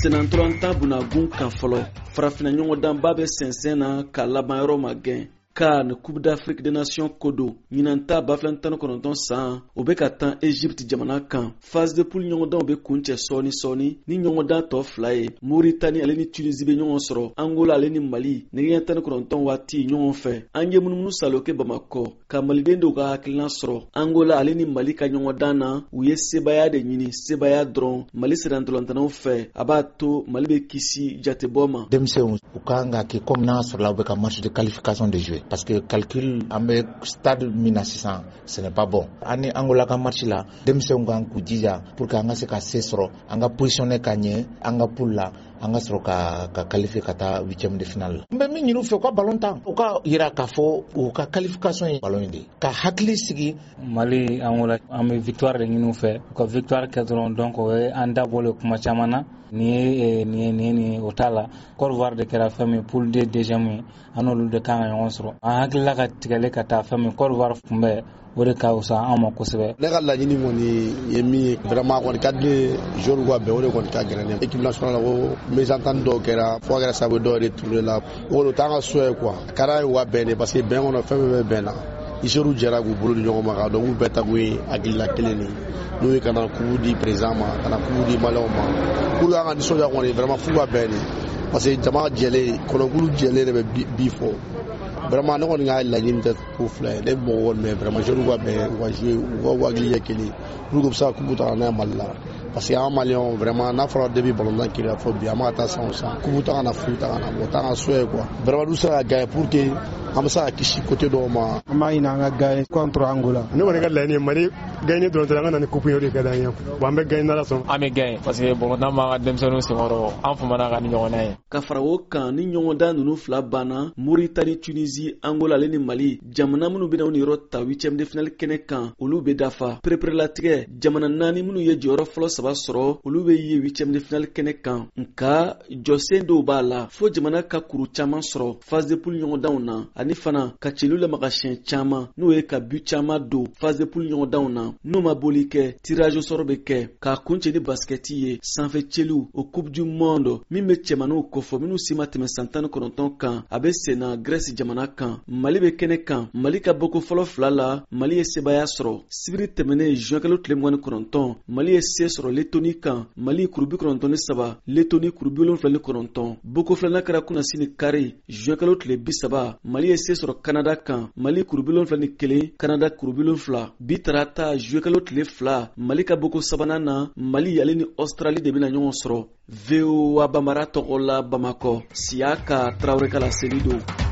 senantɔlɔntan bunagun kan fɔlɔ farafina ɲɔgɔndanba bɛ sɛnsɛn na ka laban ma gɛn CAN Coupe d'Afrique des Nations kodo ɲinanta 2019 san o bɛ ka tan Egypte jamana kan. Phase de poule ɲɔgɔndanw bɛ kuncɛ sɔɔni ni ɲɔgɔndan tɔ 2 ye. Mauritanie ale ni Tunisie bɛ ɲɔgɔn sɔrɔ. Angola ale ni Mali nɛgɛ 19 waati ɲɔgɔn fɛ. An ye munumunu salo kɛ Bamakɔ ka maliden dɔw ka hakilina sɔrɔ. Angola ale ni Mali ka ɲɔgɔndan na u ye sebaya de ɲini, sebaya dɔrɔn. Mali serantɔlɔntanaw fɛ a b'a to Mali bɛ kisi jatebɔ ma. Denmisɛnw u kan ka kɛ comme n'a sɔrɔla u bɛ ka match de qualification de jouer parce que calcul an bɛ stade min na sisan ce n'est pas bon. Ani Angola ka match la denmisɛnw kan k'u jija pour que an ka se ka se sɔrɔ an ka positionner ka ɲɛ an ka poule la an ka sɔrɔ ka qualifier ka taa 8e de finale. N bɛ min ɲini u fɛ u ka ballon tan u ka yira k'a fɔ u ka qualification ye ballon de ka hakili sigi. Mali Angola an bɛ victoire de ɲini u fɛ u ka victoire kɛ dɔrɔn donc o ye an dabɔlen kuma caman na ni o t'a la. Côte d'Ivoire de kɛra fɛn min poule 2 deuxième ye an n'olu de kan ka ɲɔgɔn sɔrɔ an hakilila ka tigɛlen ka taa fɛn min Côte d'Ivoire kunbɛ o de ka wusa an ma kosɛbɛ. Ne ka laɲini kɔni ye min ye vraiment kɔni ka di ne joueur ka bɛn o de kɔni ka gɛlɛn ne équipe nationale ko mésentente dɔw kɛra fo kɛra sababu dɔw de tourné la o kɔni t'an ka souhait ye quoi a ka d'an ye u ka bɛn de parce que bɛn kɔnɔ fɛn bɛɛ bɛ bɛn na joueurs jɛra k'u bolo di ɲɔgɔn ma donc k'u bɛɛ ta kun ye hakilila kelen de n'o ye ka na coupe di président ma ka na coupe di malien ma pour an ka nisɔndiya kɔni vraiment f'u ka bɛn de parce que jama jɛlen kɔnɔkulu jɛlen de bɛ bi fɔ vraiment ne kɔni ka laɲini tɛ ko fila ye ne mɔgɔ kɔni mɛ vraiment joueurs ka bɛn u ka jouer u ka hakili kɛ kelen pour que u bɛ se ka coupe ta n'a ye Mali la parce que an maliyɛnw vraiment n'a fɔra depuis ballon kiri fɔ bi an bɛ ka taa san o san coupe ta ka na fu ta ka na bɔ t'an ka souhait quoi vraiment n'u sera ka gagner pour que an bɛ se ka kisi côté dɔw ma. An b'a ɲini an ka gagner contre Angola. Ne kɔni ka laɲini ye Mali gagner dɔrɔn tɛ an ka na ni coupe ye o de ka d'an ye wa an bɛ gagner n'Ala sɔnna. An bɛ gagner parce que bɔgɔtan b'an ka denmisɛnninw senkɔrɔ an famana ka ni ɲɔgɔnna ye. Ka fara o kan ni ɲɔgɔndan ninnu 2 banna Mauritanie, Tunisie, Angola ale ni Mali jamana minnu bɛna u niyɔrɔ ta 8e de finale kɛnɛ kan olu bɛ dafa. Pereperelatigɛ jamana 4 minnu ye jɔyɔrɔ fɔlɔ 3 sɔrɔ olu bɛ ye 8e de finale kɛnɛ kan nka jɔsen dɔw b'a la fo jamana ka kuru caman sɔrɔ phase de poule ɲɔgɔndanw na ani fana ka celu lamagasiɲɛ caman n'o ye ka but caman don phase de poule ɲɔgɔndanw na n'o ma boli kɛ tirage au sort bɛ kɛ k'a kuncɛ ni baskɛti ye sanfɛ celu o coupe du monde min bɛ cɛmaniw kofɔ minnu si ma tɛmɛ san 19 kan a bɛ senna Grèce jamana kan. Mali bɛ kɛnɛ kan Mali ka bɔko fɔlɔ 2 la Mali ye sebaya sɔrɔ sibiri tɛmɛnen juin kalo tile 29 Mali ye se sɔrɔ Lettonie kan Mali kuru 93 Lettonie kuru 79 bɔko 2nan kɛra kunasini kari juin kalo tile 30 Mali ye se sɔrɔ Canada kan Mali kuru 71 Canada kuru 7 bi tarata juin kalo tile 2 Mali ka bɔko 3nan na Mali ale ni Australie de bɛna ɲɔgɔn sɔrɔ. VOA Bambara tɔgɔ la Bamakɔ Siaka Traoré Kala Selido.